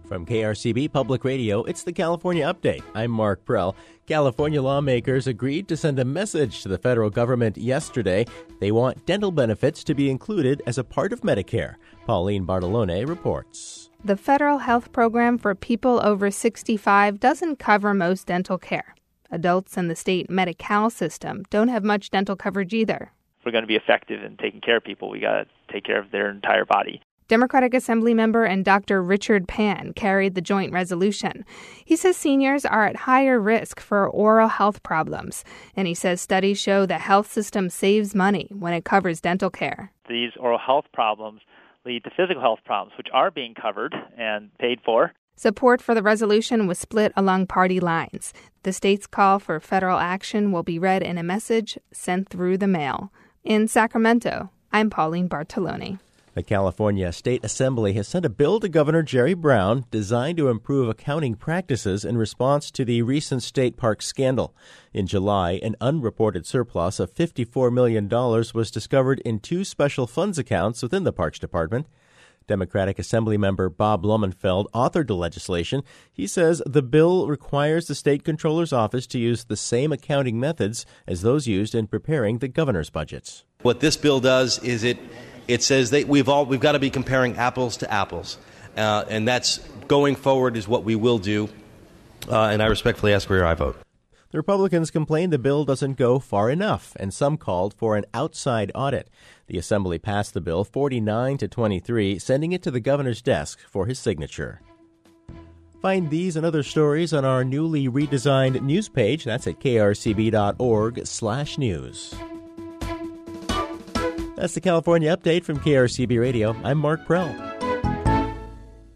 From KRCB Public Radio, it's the California Update. I'm Mark Prell. California lawmakers agreed to send a message to the federal government yesterday. They want dental benefits to be included as a part of Medicare. Pauline Bartolone reports. The federal health program for people over 65 doesn't cover most dental care. Adults in the state Medi-Cal system don't have much dental coverage either. If we're going to be effective in taking care of people, we got to take care of their entire body. Democratic Assembly member and Dr. Richard Pan carried the joint resolution. He says seniors are at higher risk for oral health problems, and he says studies show the health system saves money when it covers dental care. These oral health problems lead to physical health problems, which are being covered and paid for. Support for the resolution was split along party lines. The state's call for federal action will be read in a message sent through the mail. In Sacramento, I'm Pauline Bartolone. The California State Assembly has sent a bill to Governor Jerry Brown designed to improve accounting practices in response to the recent state park scandal. In July, an unreported surplus of $54 million was discovered in two special funds accounts within the Parks Department. Democratic Assembly member Bob Blumenfeld authored the legislation. He says the bill requires the state comptroller's office to use the same accounting methods as those used in preparing the governor's budgets. What this bill does is it says that we've got to be comparing apples to apples, and that's going forward is what we will do, and I respectfully ask for your aye vote. The Republicans complained the bill doesn't go far enough, and some called for an outside audit. The Assembly passed the bill 49-23, sending it to the governor's desk for his signature. Find these and other stories on our newly redesigned news page. That's at krcb.org/news. That's the California Update from KRCB Radio. I'm Mark Prell.